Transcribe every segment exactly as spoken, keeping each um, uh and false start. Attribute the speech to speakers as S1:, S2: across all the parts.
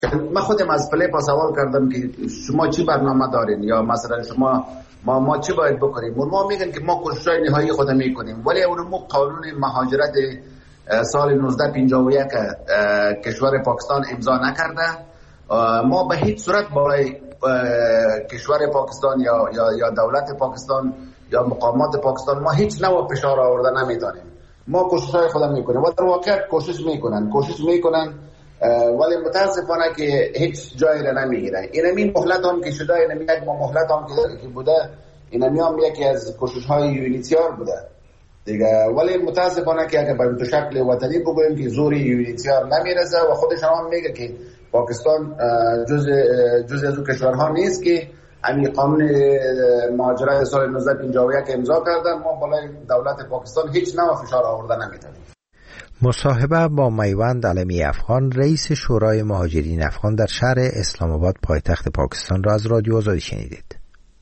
S1: من خودم از فلیپا سوال کردم که شما چی برنامه دارین یا مثلا شما ما ما چی باید بکنیم. ما میگن که ما کوشش‌های نهایی خود میکنیم، ولی اونمو قانون مهاجرت سال نوزده پنجاه و یک کشور پاکستان امضا نکرده. ما به هیچ صورت برای کشور پاکستان یا یا یا دولت پاکستان یا مقامات پاکستان ما هیچ نوع فشار آورده نمیدانیم. ما کوشش‌های خودم میکنیم و در واقع کوشش میکنن کوشش میکنن ولی متاسفانه که هیچ جایی را نمیگیره. اینمی مهلت هم که شده، اینمی یک مهلت هم که بوده، اینمی هم یکی از کوشش‌های یونیتیار بوده دیگه. ولی متاسفانه که اگر به شکل وطنی بگوییم که زوری یونیتیار نمیرسه و خودش هم میگه که پاکستان جز جز از اون کشورها نیست که همین قانون مهاجرت سال نوزده پنجاه و یک امضا کردن. ما بالای دولت پاکستان هیچ نوع فشار آورده نمیتونیم.
S2: مصاحبه با میوند علمی افغان، رئیس شورای مهاجرین افغان در شهر اسلام آباد پایتخت پاکستان را از رادیو آزادی شنیدید.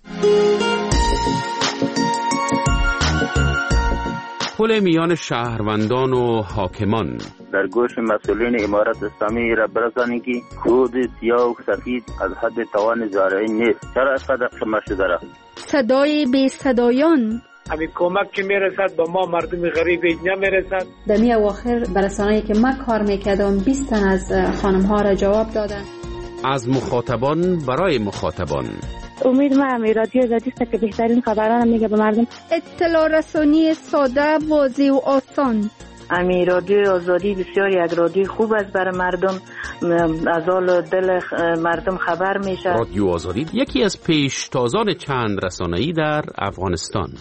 S3: پل میان شهروندان و حاکمان.
S4: در گوش مسئولین امارت اسلامی را برسانید که خود سیاه و سفید از حد توان زارعی نیست. چرا اینقدر قمه شده را؟
S5: صدای بی صدایان.
S6: همین کمک که میرسد به ما مردم غریب نمیرسد.
S7: در می اواخر برسانه‌ای که من کار میکردم بیست تن از خانم ها را جواب دادن.
S3: از مخاطبان برای مخاطبان.
S8: امید من رادیو آزادی است که بهترین خبران میگه به مردم.
S5: اطلاع رسانی ساده، واضح و آسان.
S8: امی رادیو آزادی بسیار یک رادیو خوب است برای مردم، از حال دل مردم خبر میشه.
S3: رادیو آزادی یکی از پیشتازان چند رسانه‌ای در افغانستان.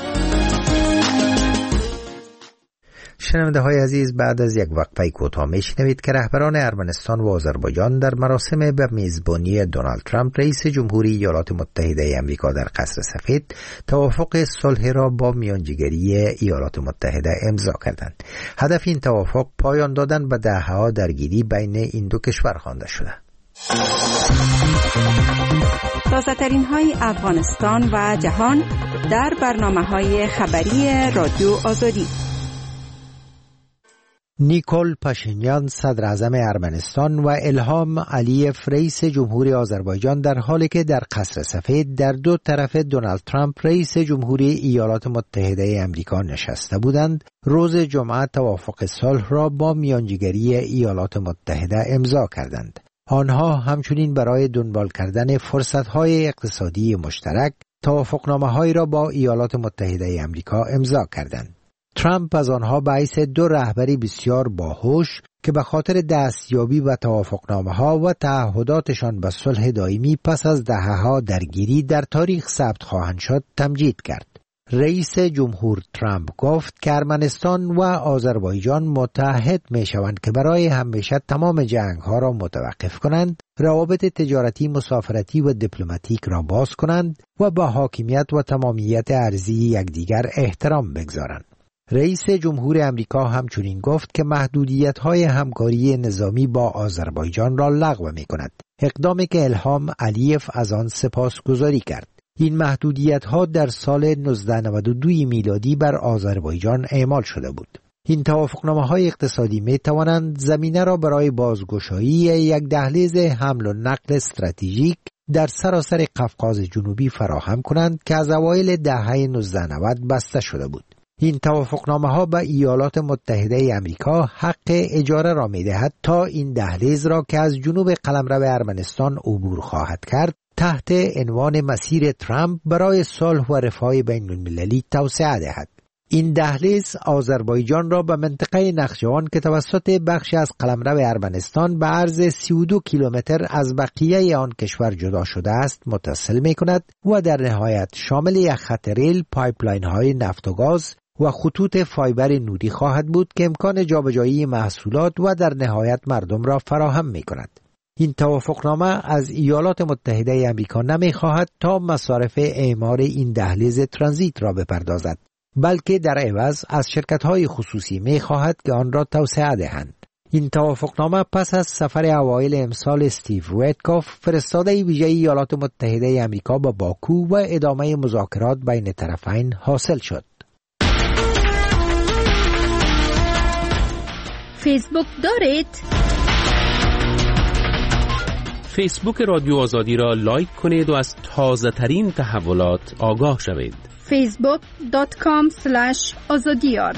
S2: شنونده های عزیز، بعد از یک وقفه کوتاه میشنوید که رهبران ارمنستان و آذربایجان در مراسم به میزبانی دونالد ترامپ رئیس جمهوری ایالات متحده آمریکا در قصر سفید توافق صلح را با میانجیگری ایالات متحده امضا کردند. هدف این توافق پایان دادن به دهه‌ها درگیری بین این دو کشور خوانده شده.
S9: تازه‌ترین های افغانستان و جهان در برنامه‌های خبری رادیو آزادی.
S2: نیکول پاشینیان صدر اعظم ارمنستان و الهام علیف رئیس جمهوری آذربایجان در حالی که در قصر سفید در دو طرف دونالد ترامپ رئیس جمهوری ایالات متحده آمریکا نشسته بودند، روز جمعه توافق صلح را با میانجیگری ایالات متحده امضا کردند. آنها همچنین برای دنبال کردن فرصت‌های اقتصادی مشترک توافقنامه‌هایی را با ایالات متحده آمریکا امضا کردند. ترامپ از آنها باعث دو رهبری بسیار باهوش که به خاطر دستیابی به توافقنامه‌ها و تعهداتشان به صلح دائمی پس از دهه‌ها درگیری در تاریخ ثبت خواهند شد تمجید کرد. رئیس جمهور ترامپ گفت که ارمنستان و آذربایجان متحد می‌شوند که برای همیشه تمام جنگ‌ها را متوقف کنند، روابط تجارتی، مسافرتی و دیپلماتیک را باز کنند و با حاکمیت و تمامیت ارضی یکدیگر احترام بگذارند. رئیس جمهور امریکا همچنین گفت که محدودیت‌های همکاری نظامی با آذربایجان را لغو می‌کند، اقدامی که الهام علیف از آن سپاسگزاری کرد. این محدودیت‌ها در سال هزار و نود و دو میلادی بر آذربایجان اعمال شده بود. این توافقنامه‌های اقتصادی می‌توانند زمینه را برای بازگشایی یک دهلیز حمل و نقل استراتژیک در سراسر قفقاز جنوبی فراهم کنند که از اوایل دهه هزار و نود بسته شده بود. این توافقنامه‌ها به ایالات متحده آمریکا حق اجاره را می‌دهد تا این دهلیز را که از جنوب قلمرو ارمنستان عبور خواهد کرد تحت عنوان مسیر ترامپ برای صلح و رفاه بین‌المللی توسعه دهد. این دهلیز آذربایجان را به منطقه نخجوان که توسط بخشی از قلمرو ارمنستان به عرض سی و دو کیلومتر از بقیه آن کشور جدا شده است متصل می‌کند و در نهایت شامل یک خط ریل، پایپلاین‌های نفت و گاز و خطوط فایبر نوری خواهد بود که امکان جابجایی محصولات و در نهایت مردم را فراهم می‌کند. این توافقنامه از ایالات متحده آمریکا نمی‌خواهد تا مصارف اعمار این دهلیز ترانزیت را بپردازد، بلکه در عوض از شرکت‌های خصوصی می‌خواهد که آن را توسعه دهند. این توافقنامه پس از سفر اوایل امسال استیو ویتکوف فرستاده ویژه ایالات متحده آمریکا به باکو و ادامه مذاکرات بین طرفین حاصل شد.
S5: فیسبوک دارید؟
S3: فیسبوک رادیو آزادی را لایک کنید و از تازه ترین تحولات آگاه شوید.
S5: فیسبوک دات کام اسلش آزادیار.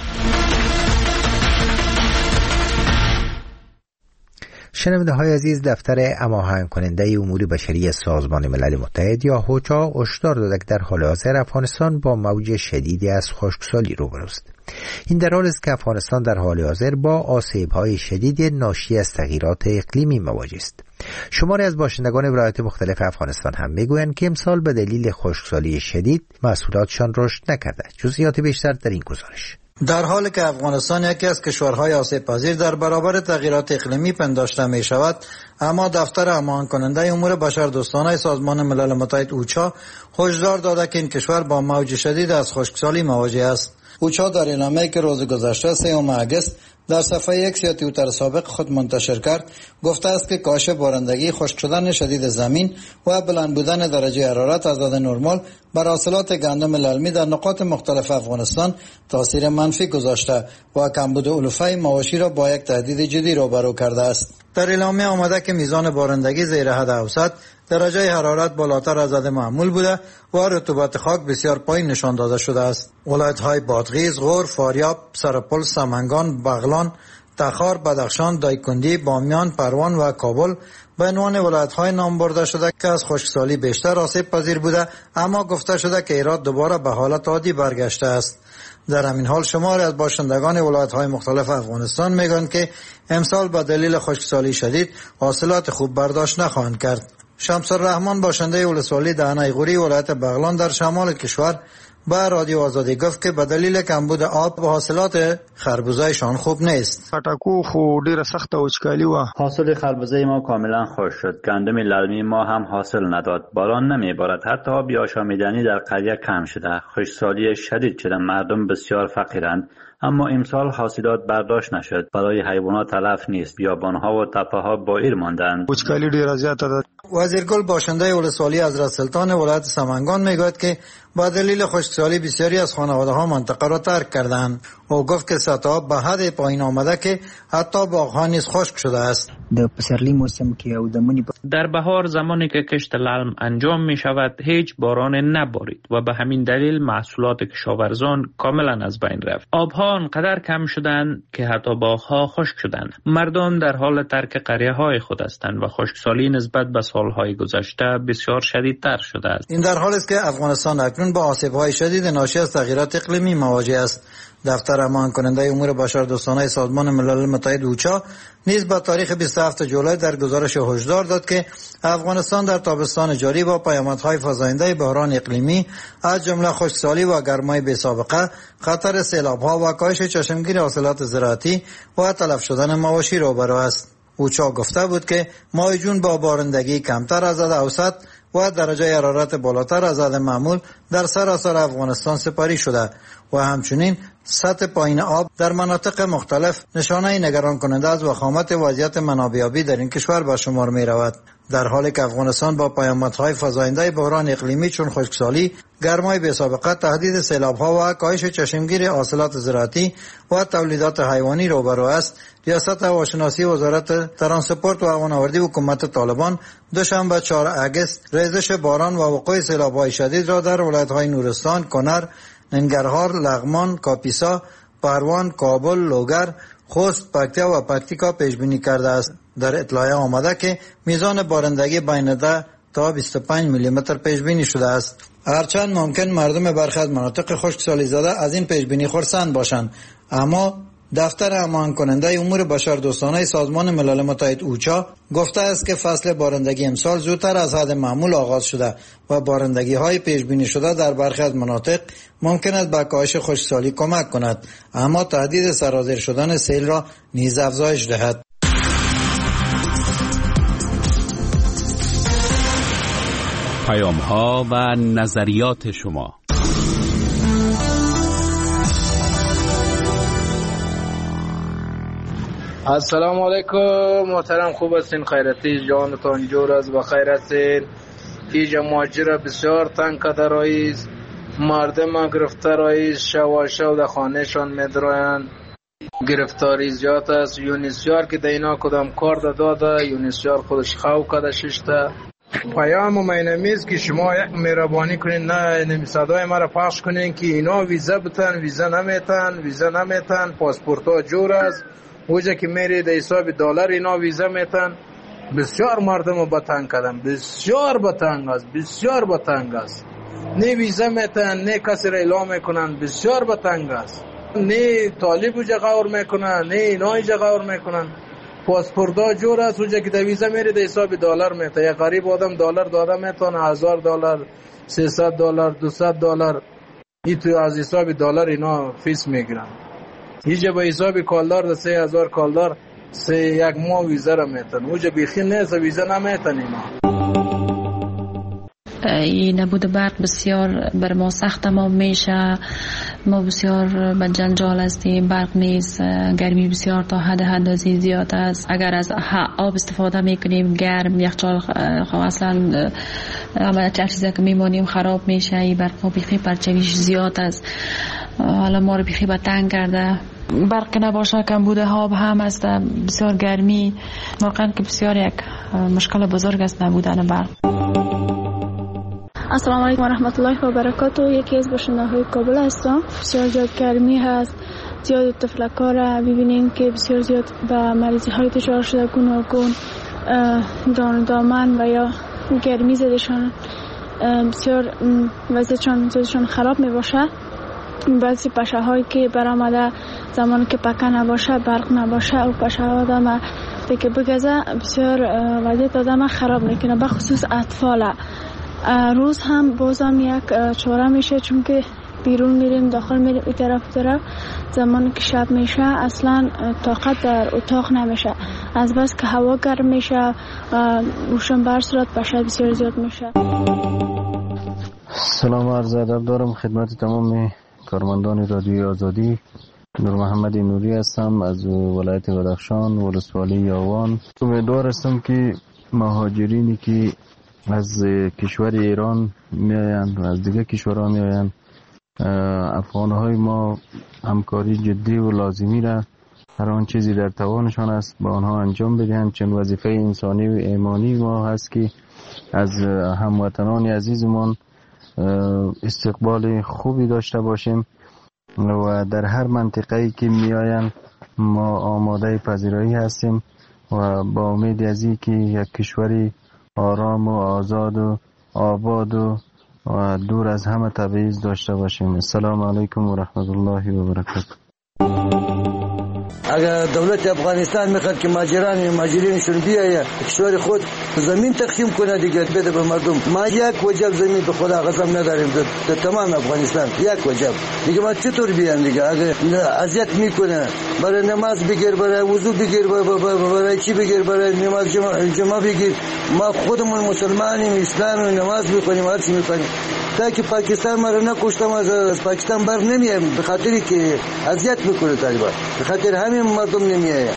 S2: شنونده های عزیز، دفتر هماهنگ کننده امور بشری سازمان ملل متحد یا اوچا هشدار داده که در حال حاضر افغانستان با موج شدیدی از خشکسالی روبروست. این در حالی است که افغانستان در حال حاضر با آسیب‌های شدید ناشی از تغییرات اقلیمی مواجه است. شماری از باشندگان ولایات مختلف افغانستان هم میگویند که امسال به دلیل خشکسالی شدید محصولاتشان رشد نکرده. جزئیات بیشتر در این گزارش.
S10: در حالی که افغانستان یکی از کشورهای آسیب پذیر در برابر تغییرات اقلیمی پنداشته می شود، اما دفتر هماهنگ کننده امور بشردوستانه سازمان ملل متحد اوچا هشدار داده که این کشور با موج شدید از خشکسالی مواجه است. اوچا در اعلامیه‌ای که روز گذشته سوم اگست در صفحه یک یا توییتر سابق خود منتشر کرد گفته است که کاهش بارندگی، خشک شدن شدید زمین و بلند بودن درجه حرارت از حد نرمال بر حاصلات گندم للمی در نقاط مختلف افغانستان تاثیر منفی گذاشته و کمبود علوفه مواشی را با یک تهدید جدی روبرو کرده است. در اعلامیه آمده که میزان بارندگی زیر حد اوسط، درجه حرارت بالاتر از حد معمول بوده و رطوبت خاک بسیار پایین نشان داده شده است. ولایت‌های بادغیس، غور، فاریاب، سرپل، سمنگان، بغلان، تخار، بدخشان، دایکندی، بامیان، پروان و کابل به عنوان ولایت‌های نام برده شده که از خشکسالی بیشتر آسیب پذیر بوده، اما گفته شده که هرات دوباره به حالت عادی برگشته است. در همین حال شماری از باشندگان ولایت‌های مختلف افغانستان میگویند که امسال به دلیل خشکسالی شدید حاصلات خوب برداشت نخواهند کرد. شمس الرحمن باشنده ولسوالی دهنه غوری ولایت بغلان در شمال کشور با رادیو آزادی گفت که به دلیل کمبود آب و حاصلات خربوزه‌شان خوب نیست.
S11: پټاکو خو ډیره سخته وچکالي و.
S12: حاصل خربوزه ما کاملا خشک شد. گندم للمی ما هم حاصل نداد. باران نمیبارد. حتی آب آشامیدنی در قریه کم شده. خشکسالی شدید شده. مردم بسیار فقیرند. اما امسال حاصلات برداشت نشد. برای حیوانات تلف نیست. بیابان‌ها و تپه‌ها بائر ماندند.
S11: وچکالي ډیره زیاته ده.
S10: وزیرگل باشنده ولسوالی حضرت سلطان ولایت سمنگان میگوید که با دلیل خشکسالی بسیاری از خانواده‌ها منطقه را ترک کردند. او گفت که سطح آب به حد پایین آمده که حتی باغ‌ها نیز خشک شده است.
S13: در پسرلی موسم که او دمونی ب...
S14: در بهار زمانی که کشت للم انجام می شود هیچ باران نبارید و به همین دلیل محصولات کشاورزان کاملا از بین رفت. آبها انقدر کم شدند که حتی باغ‌ها خشک شدند. مردم در حال ترک قریه‌های خود هستند و خشکسالی نسبت به سالهای گذشته بسیار شدیدتر شده است.
S10: این در حالی است که افغانستان اکنون با آسیب‌های شدید ناشی از تغییرات اقلیمی مواجه است. دفتر هماهنگ کننده امور بشردوستانه سازمان ملل متحد اوچا نیز با تاریخ بیست و هفتم جولای در گزارش هشدار داد که افغانستان در تابستان جاری با پیامدهای فزاینده بحران اقلیمی از جمله خشکسالی و گرمای بی‌سابقه، خطر سیلاب‌ها و کاهش چشمگیر حاصلات زراعتی و تلف شدن مواشی روبرو است. اوچا گفته بود که ماه جون با بارندگی کمتر از حد اوسط و درجه حرارت بالاتر از حد معمول در سراسر افغانستان سپاری شده و همچنین سطح پایین آب در مناطق مختلف نشانه نگران کننده از وخامت وضعیت منابع آبی در این کشور به شمار می رود. در حالی که افغانستان با پیامدهای فزاینده بحران اقلیمی چون خشکسالی، گرمای بی‌سابقه، تهدید سیلاب‌ها و کاهش چشمگیر حاصلات زراعتی و تولیدات حیوانی روبرو است، ریاست هواشناسی وزارت ترانسپورت و هوانوردی حکومت طالبان دوشنبه چهارم اگست ریزش باران و وقوع سیلاب‌های شدید را در ولایت‌های نورستان، کنر، ننگرهار، لغمان، کاپیسا، پروان، کابل، لوگر، خوست، پکتیا و پکتیکا پیش بینی کرده است. در اطلاع آمده که میزان بارندگی بین ده تا بیست و پنج میلی متر پیش بینی شده است. هرچند ممکن مردم برخی از مناطق خشکسالی زده از این پیش بینی خرسند باشند، اما دفتر هماهنگ کننده امور بشردوستانه سازمان ملل متحد اوچا گفته است که فصل بارندگی امسال زودتر از حد معمول آغاز شده و بارندگی های پیش بینی شده در برخی از مناطق ممکن است به کاهش خشکسالی کمک کند، اما تهدید سرازیر شدن سیل را نیز افزایش دهد.
S3: پیام ها و نظریات شما.
S15: السلام علیکم محترم، خوب هستین؟ خیرتی جانتان جور از بخیر هستین؟ اینجا ماجرا بسیار تنگ کده رئیس، مردم گرفته رئیس، شو و شو در خانهشان میدروین، گرفتاری زیاد است. یونیسیار که دینا کدام کار داده، یونیسیار خودش خواهو کده ششته. پیام ما اینمیز که شما یک مهربانی کنین، نه نمیصدای ما را پخش کنین که اینا ویزا بتن، ویزا نمیتن، ویزا نمیتن، پاسپورت ها جور است. اوجا که میری در حساب دلار اینا ویزا میتن. بسیار مردم رو بتنگ کردن، بسیار بتنگ است، بسیار بتنگ است. نه ویزا میتن، نه کسی را اعلام میکنن، بسیار بتنگ است. نه طالب اوجا غور میکنن، نه اینا اوجا غور میکنن. پاسپورت ها جور است. اوجا که در ویزا میری در حساب دلار میتن. یک غریب آدم دلار داده میتونه، هزار دلار، سیصد دلار، دویست دلار، این تو از حساب دلار اینا فیس میگیرن. اینجا به حساب کالدار ده سه هزار کالدار سه یک ماه ویزا را میتن. اوجا بیخی نیست، ویزا نمیتن اینا.
S16: این نبود برق بسیار بر ما سخت تمام میشه. ما بسیار به جنجال هستیم، برق نیست، گرمی بسیار تا حد حد زیاد است. اگر از آب استفاده میکنیم گرم، یخچال اصلا همه چیزا که میمونیم خراب میشه. این برق بیخی پرچویش زیاد است. حالا ما رو بیخی به تنگ کرده. برق نباشه کم بوده آب هم است، بسیار گرمی. واقعا که بسیار یک مشکل بزرگ است نبودن برق.
S17: السلام علیکم و رحمت الله و برکاته. یکی از باشنده‌های کابل هستم. بسیار زیاد گرمی هست، زیاد تفلک‌ها را ببینیم که بسیار زیاد به مریضی های دچار شده، گوناگون دان دامن و یا گرمی زدشان بسیار وضعیتشان زیادشان خراب می باشه. بعضی پشه هایی که برآمده زمانی که پکه نباشه، برق نباشه، و پشه ها آدم دیگه بگذه بسیار وضعیت آدم خراب میکنه، به خصوص اطفال. روز هم بازم یک چاره میشه، چون که بیرون میریم داخل میریم این طرف طرف. زمانی که شب میشه اصلا طاقت در اتاق نمیشه، از بس که هوا گرم میشه، روشن بر صورت پشه بسیار زیاد میشه.
S18: سلام عرض ادب دارم خدمت تمام کارمندان رادیوی آزادی. نور محمد نوری هستم از ولایت بدخشان، ولسوالی یاوان. امیدوار هستم که مهاجرینی که از کشور ایران میآیند و از دیگه کشورها میآیند، افغانهای ما همکاری جدی و لازمی را هر آن چیزی در توانشان است با آنها انجام بدهند، چون وظیفه انسانی و ایمانی ما هست که از هموطنان عزیزمان استقبال خوبی داشته باشیم و در هر منطقه‌ای که میآیند ما آماده پذیرایی هستیم و با امید از این که یک کشوری آرام و آزاد و آباد و دور از همه تبعیض داشته باشیم. السلام علیکم و رحمت الله و برکاته.
S19: اگر دولت افغانستان میخواد که ماجران ماجرینشون بیاید کشور خود زمین تقسیم کنه دیگه بده به مردم. ما یک وجب زمین به خدا قسم نداریم در تمام افغانستان، یک وجب دیگه. ما چطور بیان دیگه؟ اگر اذیت میکنه برای نماز بگیر، برای وضو بگیر، برای چی بگیر، برای نماز جمعه, جمعه بگیر. ما خودمون مسلمانیم، اسلام و نماز میکنیم، هر چی میکنیم. تا که پاکستان ما رو نکشتم از پاکستان بر نمیایم به خاطری که اذیت میکنه طالبان، به خاطر همین مردم نمیایم.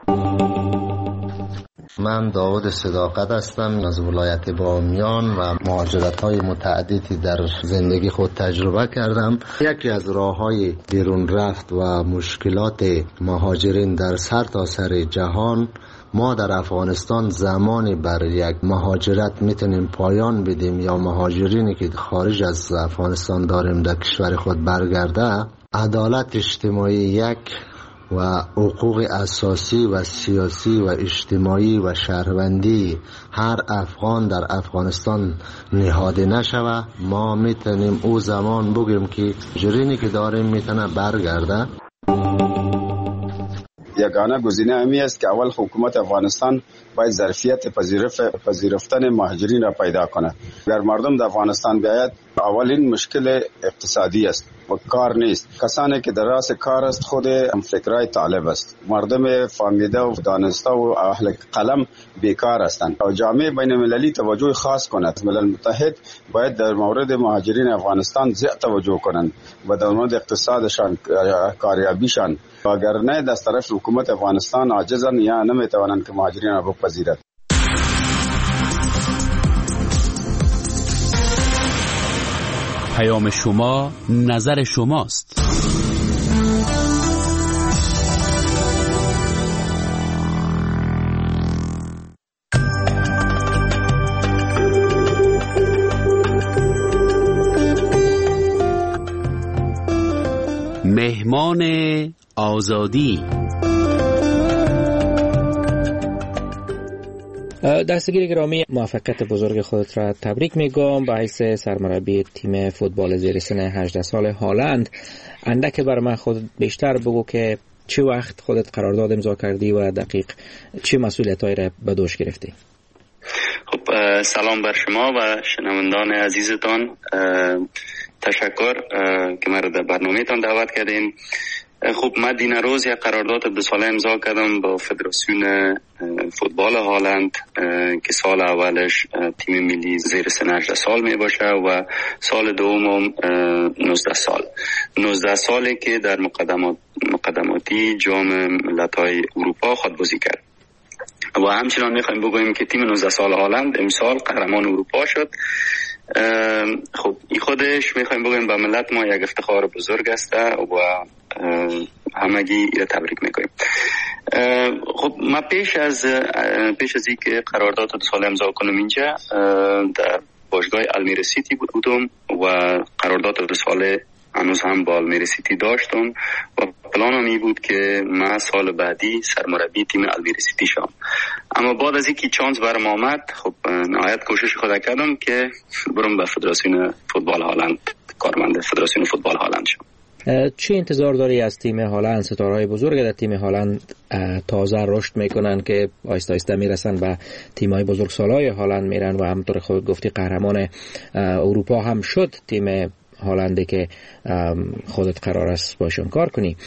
S20: من داود صداقت هستم از ولایت بامیان و مهاجرت‌های متعددی در زندگی خود تجربه کردم. یکی از راه‌های بیرون رفت و مشکلات مهاجرین در سر تا سر جهان، ما در افغانستان زمانی بر یک مهاجرت میتونیم پایان بدیم یا مهاجرینی که خارج از افغانستان داریم در کشور خود برگرده، عدالت اجتماعی یک و حقوق اساسی و سیاسی و اجتماعی و شهروندی هر افغان در افغانستان نهاده نشوه، ما میتونیم او زمان بگیم که مهاجرینی که داریم میتونه برگرده.
S21: یگانه گزینه همی است که اول حکومت افغانستان باید ظرفیت پذیرفتن مهاجرین را پیدا کنه. اگر مردم در افغانستان بیاید، اولین مشکل اقتصادی است و کار نیست. کسانی که در راس کار است خود هم فکرای طالب است. مردم فهمیده و دانسته و اهل قلم بیکار هستند. و جامعه بین المللی توجه خاص کند. ملل متحد باید در مورد مهاجرین افغانستان زیاد توجه کنند و در مورد اقتصادشان، کاریابیشان. اگر نه دست طرف حکومت افغانستان عاجزن یا نمیتوانند که مهاجرین را بپذیرد.
S3: پیام شما نظر شماست. مهمان آزادی.
S1: دستگیر گرامی، موفقیت بزرگ خودت را تبریک میگم به حیث سرمربی تیم فوتبال زیر سن هجده سال هالند. اندک بر من خود بیشتر بگو که چه وقت خودت قرارداد امضا کردی و دقیق چه مسئولیتایی را به دوش گرفتی؟
S22: خب سلام بر شما و شنوندان عزیزتان، تشکر که مرا در برنامه‌تان دعوت کردین. خب من دین روز یک قرارداد دو ساله امضا کردم با فدراسیون فوتبال هالند که سال اولش تیم ملی زیر سن هجده سال می باشه و سال دوم نوزده سال نوزده سالی که در مقدمات مقدماتی جام ملت‌های اروپا خود بازی کرد. و همچنان میخوایم بگوییم که تیم نوزده سال هالند امسال قهرمان اروپا شد. خب این خودش میخوایم بگوییم به ملت ما یک افتخار بزرگ است و همگی ایره تبریک میکنیم. خب ما پیش از پیش از اینکه قرارداد دو ساله امضا کنم اینجا در باشگاه المیرا سیتی بودم و قرارداد دو ساله هنوز هم با المیرا سیتی داشتم و پلانم این بود که من سال بعدی سرمربی تیم المیرا سیتی شدم. اما بعد از اینکه چانس برام آمد، خب نهایت کوشش خود کردم که برم به فدراسیون فوتبال هالند، کارمند فدراسیون فوتبال هالند شدم.
S1: چه انتظار داری از تیم هالند؟ ستاره‌های بزرگ در تیم هالند تازه رشد میکنن که آهسته آهسته میرسن به تیم‌های بزرگسالای هالند میرن و همونطور خودت گفتی قهرمان اروپا هم شد تیم هالنده که خودت قرار است باشون کار کنی.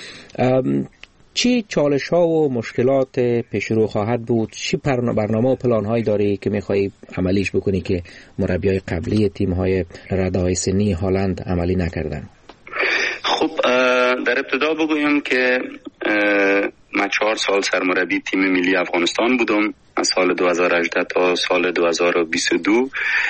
S1: چی چالش ها و مشکلات پیش رو خواهد بود؟ چی برنامه و پلان هایی داری که میخوایی عملیش بکنی که مربیای قبلی تیم های رده های سنی هالند عملی نکردن؟
S22: خب در ابتدا بگویم که من چهار سال سرمربی تیم ملی افغانستان بودم، از سال دو هزار و هجده تا سال دو هزار و بیست و دو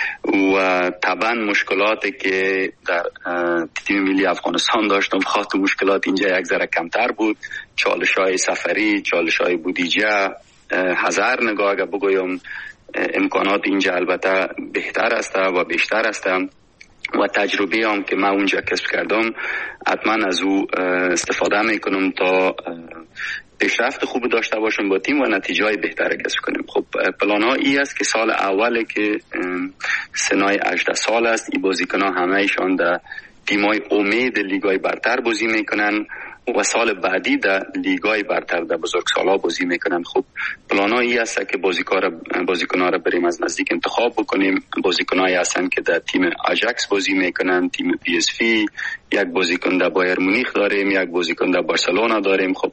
S22: و طبعا مشکلاتی که در تیم ملی افغانستان داشتم خاطر مشکلات اینجا یک ذره کمتر بود. چالش های سفری، چالش های بودجه، هزار نگاه اگر بگویم امکانات اینجا البته بهتر است و بیشتر است و تجربه هم که من اونجا کسب کردم حتما از او استفاده میکنم تا پیشرفت خوب داشته باشم با تیم و نتیجه های بهتر کسب کنیم. خب پلان ها ای است که سال اوله که سنای هجده سال است، این بازیکن ها همه ایشان در تیم های امید لیگای برتر بازی میکنن و سال بعدی در لیگای برتر در بزرگسالا بازی میکنن. خب پلان ها ای است که بازیکن ها را بریم از نزدیک انتخاب بکنیم. بازیکن هایی هستن که در تیم آژاکس بازی میکنن، تیم پی اس وی، یک بازیکن در بایر مونیخ داریم، یک بازیکن در بارسلونا داریم. خب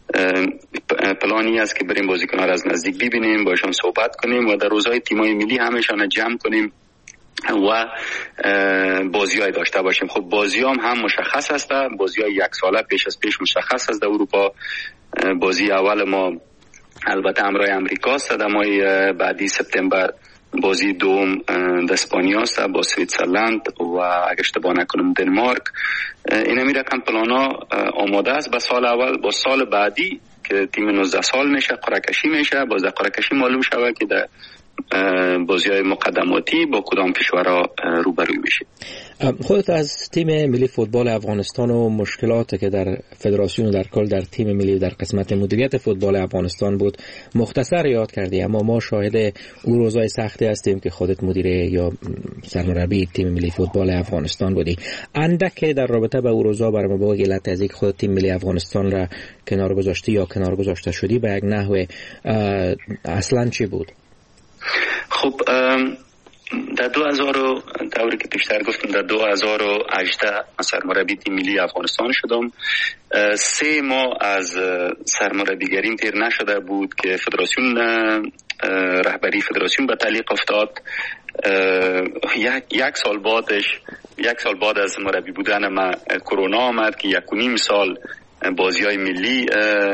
S22: پلانی است که بریم بازیکن ها را از نزدیک ببینیم، باشون صحبت کنیم و در روزهای تیمای ملی همشان جمع کنیم و بازی های داشته باشیم. خب بازی هم هم مشخص است، بازی های یک ساله پیش از پیش مشخص است. در اروپا بازی اول ما البته همراه امریکا است، در ماه بعدی سپتامبر بازی دوم در اسپانیا است با سوئیسرلند و اگه اشتباه نکنم دنمارک. این می رقم پلانا آماده است. با سال اول با سال بعدی که تیم نوزده سال میشه قرعه کشی میشه، باز در قرعه کشی معلوم شود که در بازی های مقدماتی با کدام کشورها روبروی میشه.
S1: خودت از تیم ملی فوتبال افغانستان و مشکلاتی که در فدراسیون و در کل در تیم ملی در قسمت مدیریت فوتبال افغانستان بود مختصر یاد کردی، اما ما شاهد اون روزهای سختی هستیم که خودت مدیر یا سرمربی تیم ملی فوتبال افغانستان بودی. اندک در رابطه با اون روزها برام بگو علت از اینکه خودت تیم ملی افغانستان را کنار گذاشتی یا کنار گذاشته شدی به یک نحو اصلا چی بود؟
S22: خب در دو هزار دوری که پیشتر گفتم در دو هزار و هجده سرمربی تیم ملی افغانستان شدم. سه ماه از سرمربیگریم تیر نشده بود که فدراسیون رهبری فدراسیون به تعلیق افتاد. یک یک سال بعدش یک سال بعد از مربی بودن من کرونا آمد که یک و نیم سال بازی های ملی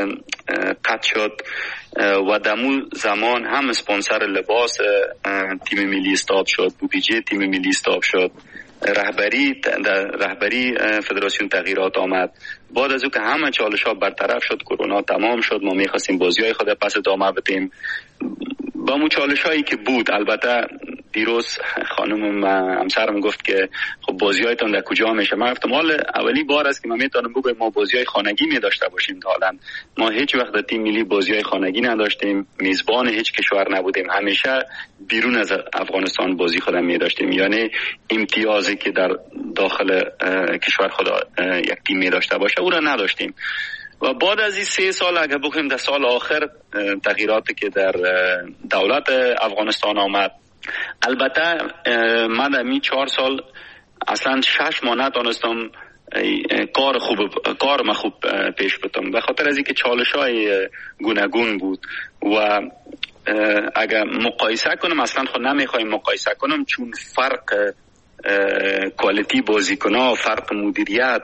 S22: قطع شد و دمو زمان هم اسپانسر لباس تیم ملی استاپ شد، بودجه تیم ملی استاپ شد، رهبری در رهبری فدراسیون تغییرات آمد. بعد از او که همه چالش ها برطرف شد، کرونا تمام شد، ما میخواستیم بازی های خود پس ادامه بدیم. با مو چالش هایی که بود، البته دیروز خانم همسرم گفت که خب بازی‌هایتون در کجا میشه؟ من گفتم حالا اولی بار است که من میتونم بگم ما بازی‌های خانگی می داشته باشیم. حالا ما هیچ وقت در تیم ملی بازی‌های خانگی نداشتیم، میزبان هیچ کشور نبودیم، همیشه بیرون از افغانستان بازی خودم می داشتیم. یعنی امتیازی که در داخل کشور خود یک تیم می داشته باشه او را نداشتیم. و بعد از این سه سال اگر بخویم در سال آخر تغییراتی که در دولت افغانستان آمد، البته من در می چهار سال اصلا شش ماه نتونستم کار خوب کار ما خوب پیش بتم، به خاطر از اینکه چالش‌های گوناگون بود و اگر مقایسه کنم اصلا خود نمیخوایم مقایسه کنم، چون فرق کوالیتی بازیکن‌ها، فرق مدیریت،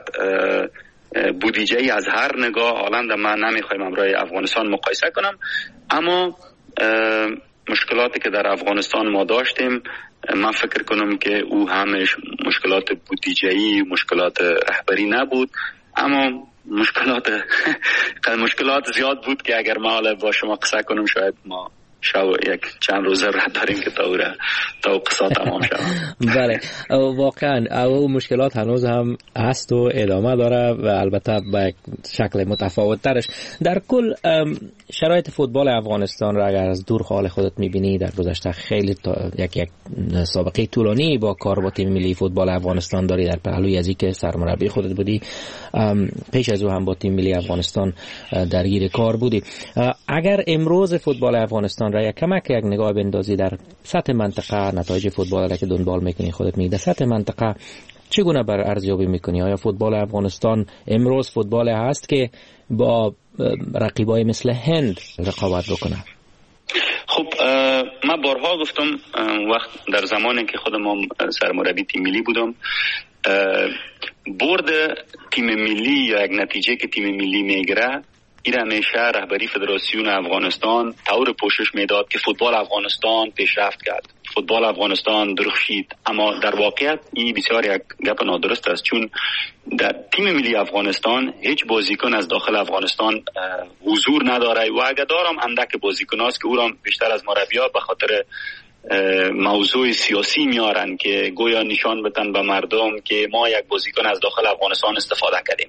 S22: بودجه از هر نگاه حالا من نمیخوایم امروز افغانستان مقایسه کنم، اما مشکلاتی که در افغانستان ما داشتیم من فکر کنم که او همش مشکلات بودجه‌ای، مشکلات رهبری نبود، اما مشکلات مشکلات زیاد بود که اگر ما حالا با شما قصه کنم شاید ما شو یک چند روزه راه داریم که تا تا قصه تمام شود.
S1: بله واقعا او مشکلات هنوز هم هست و ادامه داره و البته به شکل متفاوت ترش. در کل شرایط فوتبال افغانستان را اگر از دور حال خودت میبینی، در گذشته خیلی یک یک سابقه طولانی با کار با تیم ملی فوتبال افغانستان داری، در پهلوی از اینکه سرمربی خودت بودی، پیش از او هم با تیم ملی افغانستان درگیر کار بودی. اگر امروز فوتبال افغانستان را یک کمک یک نگاه بندازی در سطح منطقه، نتایج فوتبال را که دنبال میکنی خودت می در سطح منطقه چگونه بر ارزیابی میکنی؟ آیا فوتبال افغانستان امروز فوتبال هست که با رقیبای مثل هند رقابت بکنه؟
S22: خب من بارها گفتم وقت در زمانی که خودم سرمربی تیم ملی بودم، برد تیم ملی یا یک نتیجه که تیم ملی میگیره این همیشه رهبری فدراسیون افغانستان طور پوشش میداد که فوتبال افغانستان پیشرفت کرد، فوتبال افغانستان درخشید. اما در واقعیت این بسیار یک گپ نادرست است، چون در تیم ملی افغانستان هیچ بازیکن از داخل افغانستان حضور نداره و اگر دارم اندک بازیکن است که او را بیشتر از مربی‌ها به خاطر موضوع سیاسی میارن که گویا نشان بدن به مردم که ما یک بازیکن از داخل افغانستان استفاده کردیم،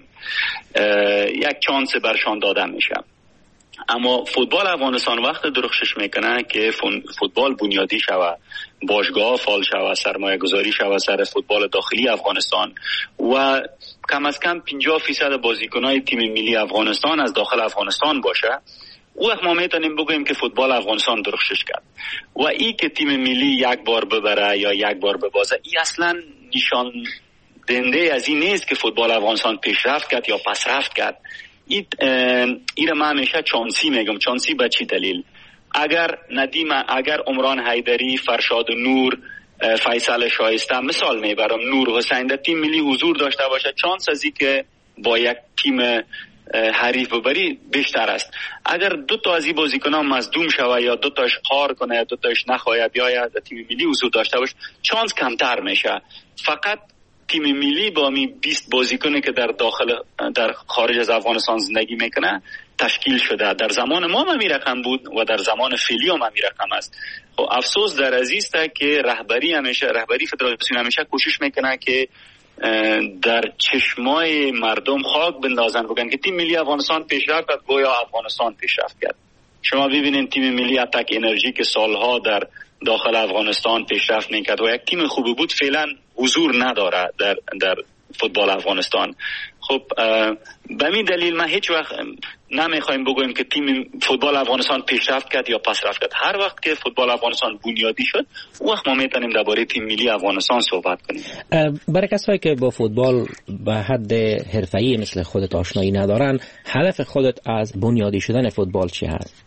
S22: یک چانس برشان داده میشه. اما فوتبال افغانستان وقت درخشش میکنه که فوتبال بنیادی شود، باشگاه فعال شود، سرمایه گذاری شود سر فوتبال داخلی افغانستان و کم از کم پنجاه فیصد بازیکنای تیم ملی افغانستان از داخل افغانستان باشه، او وقت ما میتونیم بگوییم که فوتبال افغانستان درخشش کرد. و ای که تیم ملی یک بار ببره یا یک بار ببازه، این اصلا نشان دهنده از این نیست که فوتبال افغانستان پیشرفت کرد یا پسرفت کرد. این ایره من همیشه چانسی میگم. چانسی به چی دلیل؟ اگر ندیم، اگر عمران حیدری، فرشاد نور، فیصل شایسته مثال میبرم، نور حسین در تیم ملی حضور داشته باشه، چانس از این که با یک تیم حریف ببری بیشتر است. اگر دو تا از این بازیکنان مصدوم شوه یا دو تاش قهر کنه یا دو تاش نخواهد بیاید در تیم ملی حضور داشته باشه، چانس کمتر میشه. فقط تیم ملی با می بیست بازیکنی که در داخل در خارج از افغانستان زندگی میکنه تشکیل شده. در زمان ما هم می رقم بود و در زمان فعلی هم می رقم است. خب افسوس در عزیز است که رهبری همیشه رهبری فدراسیون همیشه کوشش میکنه که در چشمای مردم خاک بندازن، بگن که تیم ملی افغانستان پیشرفت کرد، گویا افغانستان پیشرفت کرد. شما ببینید تیم ملی اتک انرژی که سالها در داخل افغانستان پیشرفت میکرد و یک تیم خوبی بود، فعلا حضور نداره در در فوتبال افغانستان. خب به این دلیل ما هیچ وقت نمیخوایم بگویم که تیم فوتبال افغانستان پیشرفت کرد یا پسرفت کرد. هر وقت که فوتبال افغانستان بنیادی شد، اون وقت ما میتونیم درباره تیم ملی افغانستان صحبت کنیم.
S1: برای کسایی که با فوتبال به حد حرفه‌ای مثل خودت آشنایی ندارن، هدف خودت از بنیادی شدن فوتبال چی هست؟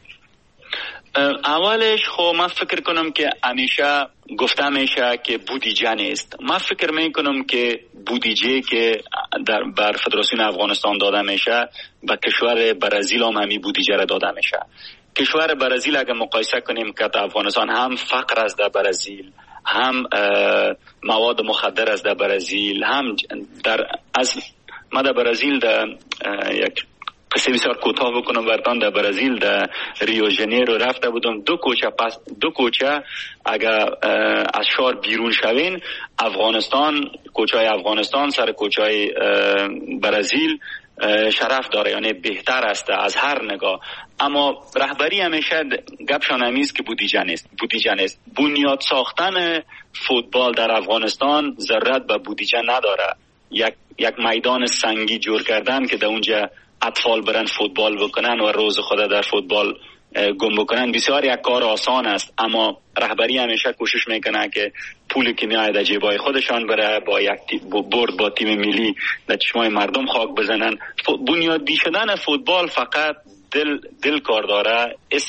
S22: اولش خب من فکر کنم که همیشه گفته میشه که بودجه نیست. من فکر میکنم که بودجه که در بر فدراسیون افغانستان داده میشه به کشور برزیل هم همین بودجه را داده میشه. کشور برزیل اگر مقایسه کنیم که افغانستان هم فقر است در برزیل، هم مواد مخدر است در برزیل، هم در از ما در برزیل در یک قصه بسیار کوتاه بکنم براتون. در برزیل در ریو ژانیرو رفته بودم، دو کوچه پس دو کوچه اگر از شهر بیرون شوین، افغانستان، کوچه های افغانستان سر کوچه های برزیل شرف داره، یعنی بهتر است از هر نگاه. اما رهبری همیشه گپشان همیست که بودجه نیست. بودجه نیست. بنیاد ساختن فوتبال در افغانستان ضرورت به بودجه نداره. یک یک میدان سنگی جور کردن که در اونجا اطفال برن فوتبال بکنن و روز خود در فوتبال گم بکنن بسیار یک کار آسان است، اما رهبری همیشه کوشش میکنه که پولی که میاد در جیبای خودشان بره با یک برد با تیم ملی در چشمای مردم خاک بزنن. بنیادی شدن فوتبال فقط دل دل کار داره، اس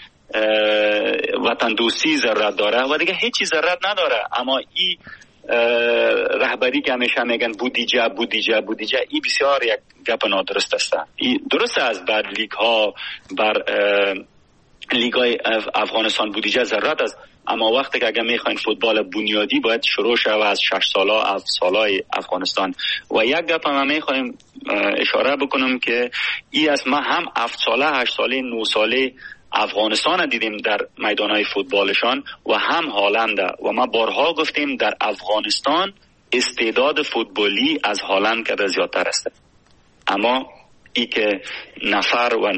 S22: وطن دوستی ضرورت داره و دیگه هیچ چیز ضرورت نداره. اما این رهبری که همیشه میگن بودجه بودجه بودجه، این بسیار یک گپ نادرست است. این درست است بر لیگ ها، بر لیگ های افغانستان بودجه ضرورت است، اما وقتی که اگر میخواین فوتبال بنیادی باید شروع شود از شش ساله هفت ساله افغانستان. و یک گپ هم میخوایم اشاره بکنم که ای است، ما هم هفت ساله هشت ساله نه ساله افغانستان دیدیم در میدانهای فوتبالشان و هم هالند، و ما بارها گفتیم در افغانستان استعداد فوتبالی از هالند که زیادتر است. اما ای که نفر و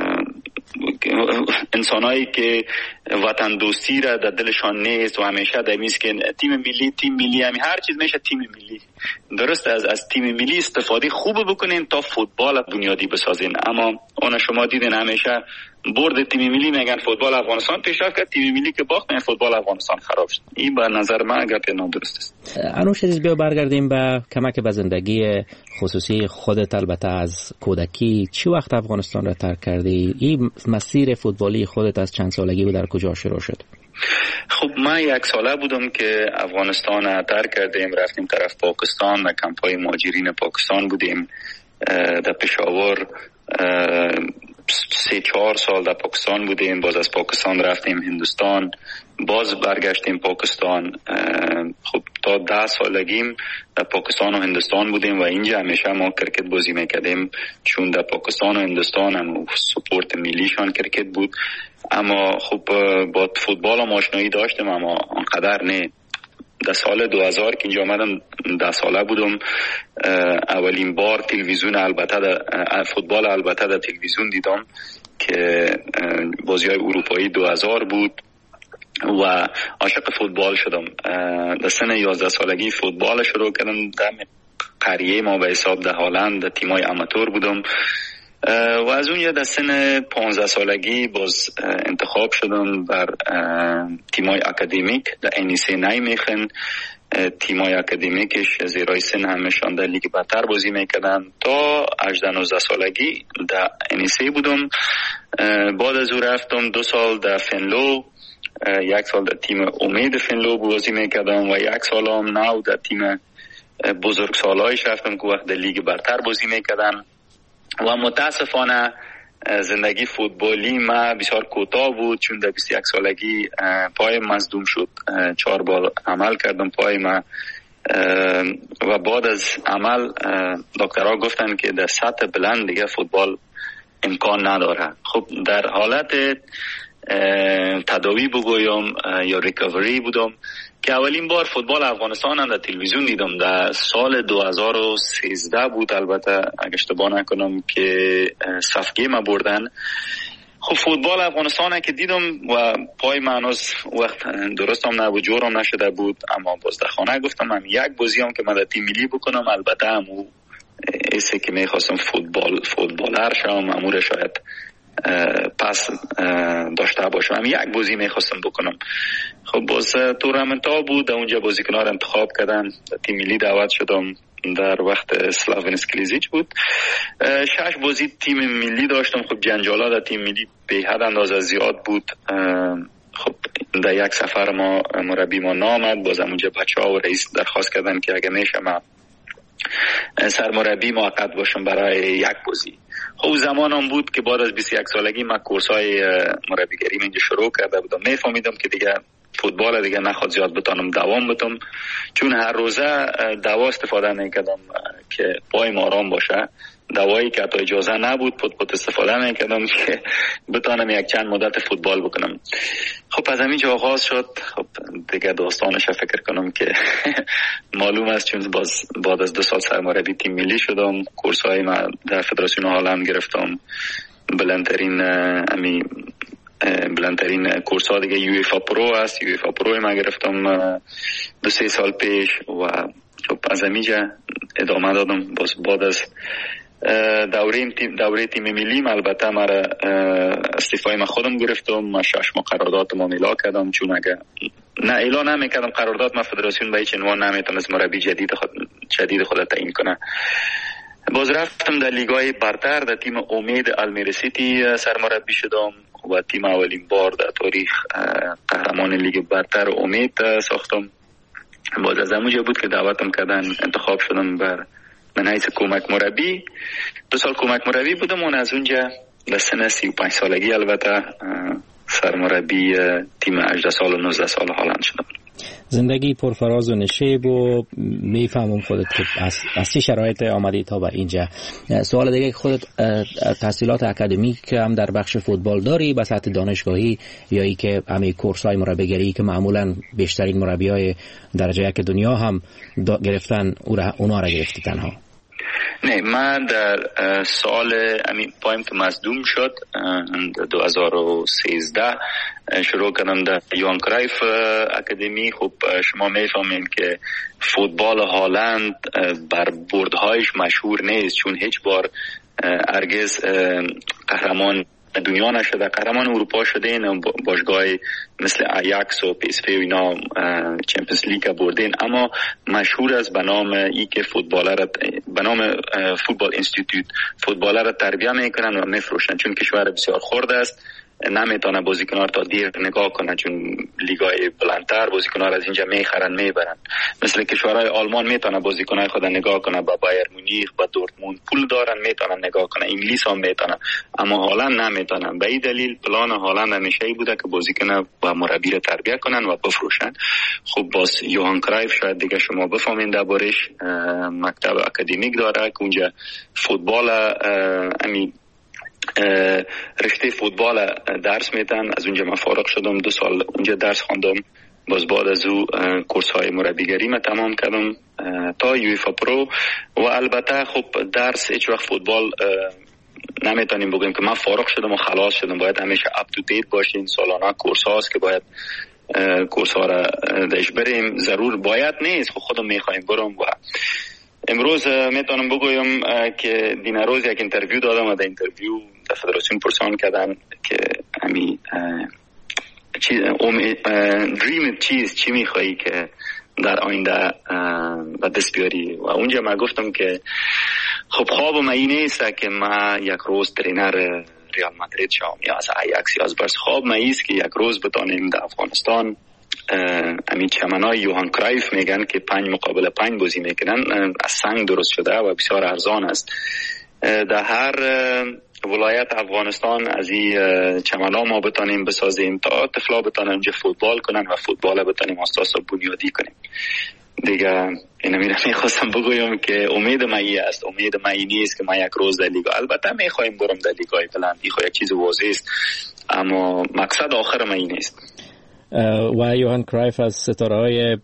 S22: انسانایی که وطن دوستی را در دلشان نیست و همیشه در میز که تیم ملی تیم ملی همی هر چیز میشه تیم ملی. درست از از تیم ملی استفاده خوب بکنین تا فوتبال بنیادی بسازین، اما اون شما دیدین همیشه برد تیم ملی میگن فوتبال افغانستان پیشرفت کرد، تیم ملی که باخت میگن فوتبال افغانستان خراب شد. این به نظر من گپ نادرست است.
S1: انوش عزیز، بیا برگردیم به کمک به زندگی خصوصی خودت. البته از کودکی چی وقت افغانستان را ترک کردی؟ این مسیر فوتبالی خودت از چند سالگی بود، در کجا شروع شد؟
S22: خب من یک ساله بودم که افغانستان را ترک کردیم، رفتیم طرف پاکستان، در کمپای مهاجرین پاکستان بودیم. در پشاور سه چهار سال در پاکستان بودیم، باز از پاکستان رفتیم هندوستان، باز برگشتیم پاکستان. خب تا ده سالگیم در پاکستان و هندوستان بودیم و اینجا همیشه ما کرکت بازی میکردیم، چون در پاکستان و هندوستان هم سپورت ملیشان کرکت بود. اما خب با فوتبال هم آشنایی داشتیم، اما آنقدر نه. در سال دو هزار که اینجا آمدم ده ساله بودم، اولین بار تلویزیون البته در فوتبال البته در تلویزیون دیدم که بازی های اروپایی دو هزار بود و عاشق فوتبال شدم. در سن یازده سالگی فوتبال شروع کردم. در قریه ما به حساب در هالند در تیمای اماتور بودم و از اونجا در سن پانزده سالگی باز انتخاب شدم بر تیمای اکادمیک در انیسه نیمیخن. تیمای اکادمیکش زیرای سن همشان در لیگ برتر بازی میکردن. تا هجده نوزده سالگی در انیسه بودم. بعد از او رفتم دو سال در فنلو، یک سال در تیم امید فنلو بازی میکردم و یک سال هم نو در تیم بزرگ سالایش رفتم که وقت در لیگ برتر بازی میکردن. و متاسفانه زندگی فوتبالی ما بسیار کوتاه بود، چون در بیست و یک سالگی پای مصدوم شد. چهار بار عمل کردم پای ما و بعد از عمل دکترها گفتن که در سطح بلند دیگه فوتبال امکان نداره. خب در حالت تداوی بگویم یا ریکاوری بودم که اولین بار فوتبال افغانستان هم در تلویزیون دیدم. در سال دو هزار و سیزده بود البته اگه اشتباه نکنم که صفگه ما بردن. خب فوتبال افغانستان که دیدم و پای معناس وقت درست هم نبود، جورم نشده بود، اما باز در خانه گفتم هم یک بازی هم که من در تیم ملی بکنم. البته همو ایسه که میخواستم فوتبال فوتبالر شم، امور شاید پس داشته باشم، هم یک بازی میخواستم بکنم. خب باز تورنمنت ها بود، اونجا بازیکنان انتخاب کردن، تیم ملی دعوت شدم. در وقت سلاوین اسکلیزیچ بود. شش بازی تیم ملی داشتم. خب جنجالا در تیم ملی به حد اندازه زیاد بود. خب در یک سفر ما مربی ما نامد، باز اونجا بچه ها و رئیس درخواست کردن که اگه میشه ما سرمربی موقت باشم برای یک بازی. خب زمان هم بود که بعد از بیست و یک سالگی من کورس های مربیگری اینجا شروع کرده بودم. میفهمیدم که دیگه فوتبال دیگه نخواد زیاد بتانم دوام بتم، چون هر روزه دوا استفاده میکردم که پایم آرام باشه. دوایی که حتی اجازه نبود پت پت استفاده میکردم که بتانم یک چند مدت فوتبال بکنم. خب از همینجا آغاز شد. خب دیگه داستانش فکر کنم که معلوم است، چون باز بعد از دو سال سرمربی تیم ملی شدم. کورس های من در فدراسیون هلند گرفتم، بلندترین امی بلندترین کورس ها دیگه یو اف ا پرو است. یو اف ا پرو ما گرفتم دو سه سال پیش و خب از همینجا ادامه دادم. باز بعد از دوره تیم دوره تیم ملی البته مرا استعفای من خودم گرفتم. ما شش ماه قرارداد ما اعلام کردم، چون اگه نه اعلام نمیکردم قرارداد ما فدراسیون به هیچ عنوان نمیتونست مربی جدید خود جدید خود تعیین کنه. باز رفتم در لیگای برتر، در تیم امید المیری سیتی سرمربی شدم و تیم اولین بار در تاریخ قهرمان لیگ برتر امید ساختم. باز از همونجا بود که دعوتم کردن، انتخاب شدم بر من حیث کمک مربی. دو سال کمک مربی بودم و از اونجا در سن سی و پنج سالگی البته سرمربی تیم هجده سال و نوزده سال هلند شدم.
S1: زندگی پرفراز و نشیب و میفهمم خودت که از چه شرایط آمدی تا به اینجا. سوال دیگه که خودت تحصیلات اکادمیک هم در بخش فوتبال داری به سطح دانشگاهی یا ای که همه کورس های مربیگری که معمولا بیشترین مربی های درجه یک دنیا هم گرفتن اونا را گرفتی تنها؟
S22: نه، من در سال امین پایم که مصدوم شد دو هزار و سیزده شروع کردم در یوهان کرایف اکادمی. خب شما میفهمین که فوتبال هلند بر بردهایش مشهور نیست، چون هیچ بار هرگز قهرمان دنیا نشده. قهرمان اروپا شده این باشگاه مثل آیاکس و پی اس وی و اینا چمپیونز لیگ بردین، اما مشهور است به نام ای که فوتبالر به نام فوتبال اینستیتوت فوتبالر را تربیت میکنن و میفروشن، چون کشور بسیار خرد است، نمیتونه بازیکن‌ها تا دیر نگاه کنن، چون لیگای بلندتر بازیکن‌ها از اینجا میخرن میبرن. مثل کشورهای آلمان میتونه بازیکن‌های خود نگاه کنه، با بایر مونیخ با دورتموند پول دارن میتونن نگاه کنه، انگلیس هم میتونه، اما هلند نمیتونن. به این دلیل پلان هلند همیشه ای بوده که بازیکن و مربی را تربیت کنن و بفروشن. خب باز یوهان کرایف شاید دیگه شما بفهمین دربارش، مکتب اکادمیک داره که اونجا فوتبال امی رشته فوتبال درس میدن. از اونجا من فارغ شدم، دو سال اونجا درس خواندم. باز بعد از او کورس های مربیگری ما تمام کردم تا یو اف ا پرو. و البته خب درس هیچ وقت فوتبال نمیتونیم بگیم که من فارغ شدم و خلاص شدم. باید همیشه اپ تو دیت باشین. سالانه کورس هاست که باید کورس ها را داشت بریم. ضرور باید نیست، خب خودم میخوایم برم. و امروز میتونم بگویم که دین روز یک اینترویو دادم و در اینترویو در فدراسیون پرسان کردن که امی چی دریم چیز چی میخوایی که در آینده به دست بیاری. و اونجا من گفتم که خب خواب من این نیست که من یک روز ترینر ریال مادرید شوم یا از آیاکس یا از بارسا. خواب من ایست که یک روز بتونیم در افغانستان امین چمنای یوهان کرایف میگن که پنج مقابل پنج بازی میکنن، از سنگ درست شده و بسیار ارزان است. در هر ولایت افغانستان از این چمنا ما بتانیم بسازیم تا طفلا بتانن اونجا فوتبال کنن و فوتبال بتانیم اساس بنیادی کنیم. دیگه اینا میرم میخواستم بگویم که امید من این است، امید من این نیست که من یک روز در لیگا، البته میخوایم برم در لیگای بلند، این یک چیز واضح است، اما مقصد آخر من این نیست.
S1: و یوهان کرایف از ستاره‌های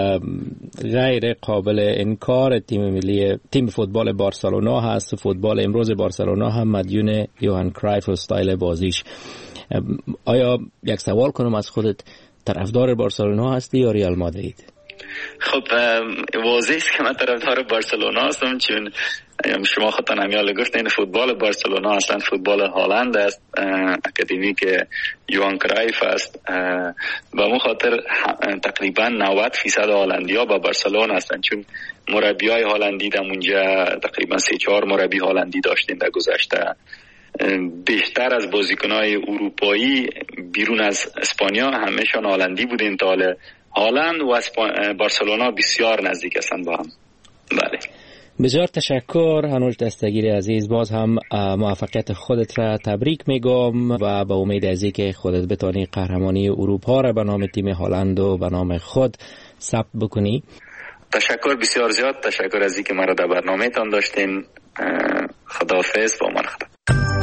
S1: غیر قابل انکار تیم ملی تیم فوتبال بارسلونا هست. فوتبال امروز بارسلونا هم مدیون یوهان کرایف و استایل بازیش. آیا یک سوال کنم از خودت، طرفدار بارسلونا هستی یا ریال مادرید؟
S22: خب واضح است که من طرفدار بارسلونا هستم، چون شما خودتان هم یاد گفتین فوتبال بارسلونا اصلا فوتبال هلند است، اکادمی که یوهان کرایف است. و اون خاطر تقریبا نود درصد هلندی‌ها با بارسلونا هستند، چون مربیای هلندی در اونجا تقریبا سه چهار مربی هلندی داشتین در گذشته. بیشتر از بازیکن‌های اروپایی بیرون از اسپانیا همه‌شان هلندی بودن. تا هلند و بارسلونا بسیار نزدیک هستند با هم. بله.
S1: بسیار تشکر هنوش دستگیر عزیز، باز هم موفقیت خودت را تبریک میگم و به امید از اینکه خودت بتانی قهرمانی اروپا را به نام تیم هلند و به نام خود ثبت بکنی.
S22: تشکر بسیار زیاد، تشکر از اینکه مرا در برنامه تان داشتین. خداحافظ، با من خدا.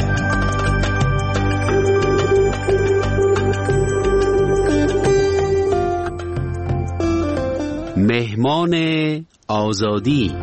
S3: مهمان آزادی.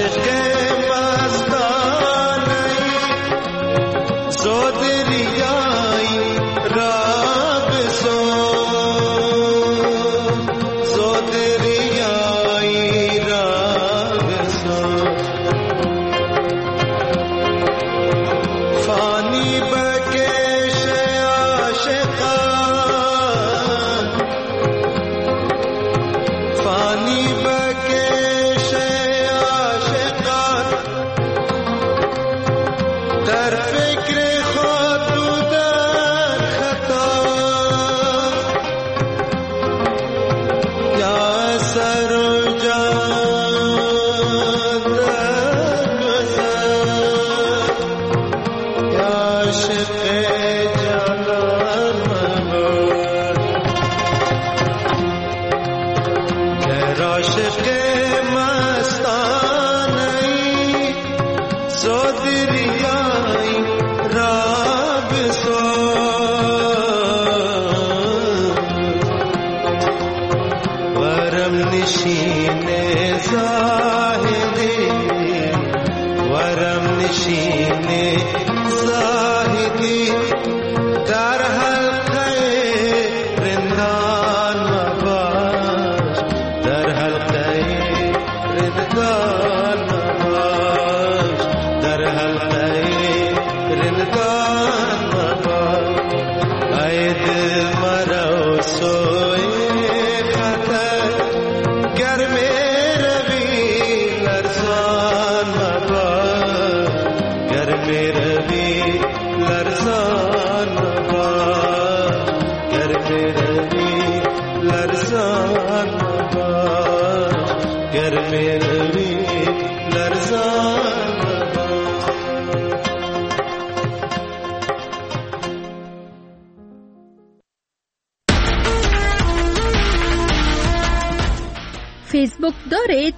S5: فیسبوک دارید؟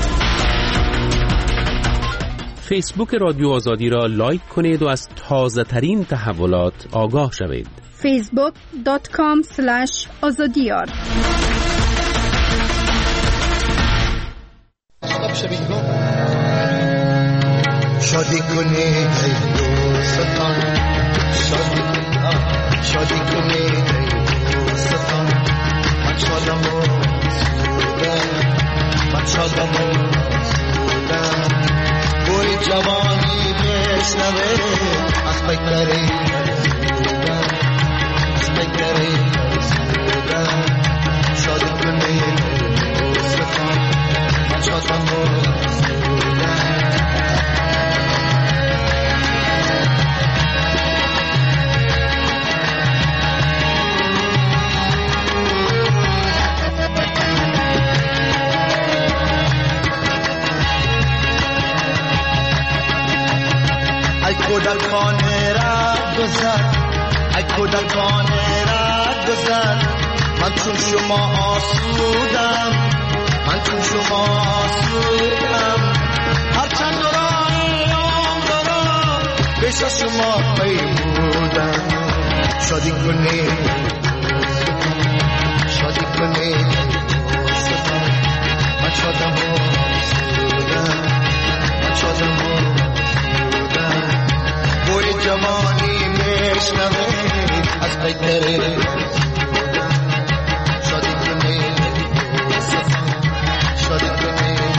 S3: فیسبوک رادیو آزادی را لایک کنید و از تازه ترین تحولات آگاه شوید.
S5: فیسبوک دات کام اسلش آزادیار.
S4: شادی کنید ای دوستان، شادی کنید، شادی کنید ای دوستان، من شادم و سودم، من شادم و سودم، بوی جوانی بشنوه از بکری سودم، از بکری سودم، شادی کنید ای دوستان، من شادم و سودم. کودکان رد گذر، ای کودکان رد گذر، من چون شما آسودم، من چون شما آسودم، هرچند دوران دارم پیش از شما پیمودم. شادی کنید، شادی کنید، من شادم و آسودم، من شادم و بوی جوانی میشنوید از بکری شادی کنید، شادی کنید.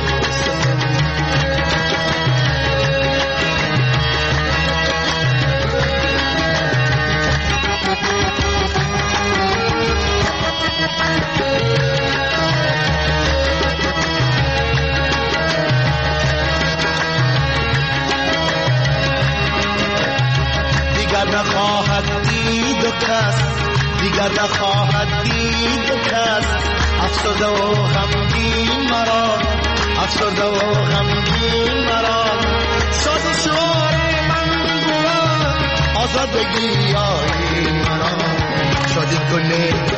S4: نخواهد دید و کس، دیگر نخواهد دید و کس، افسرده و غمگین مرا، افسرده و غمگین مرا. شاد شعار من بود آزادگی آیین مرا. شادی کنید،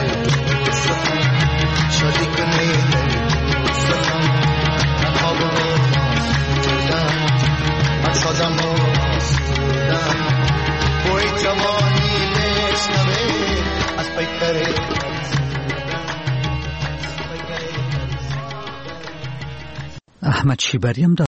S4: شادی کنید، من خوابم آسودم، من شادم آسودم، بوی جوانی بشنوه از پیکره.
S6: احمد شیبری هم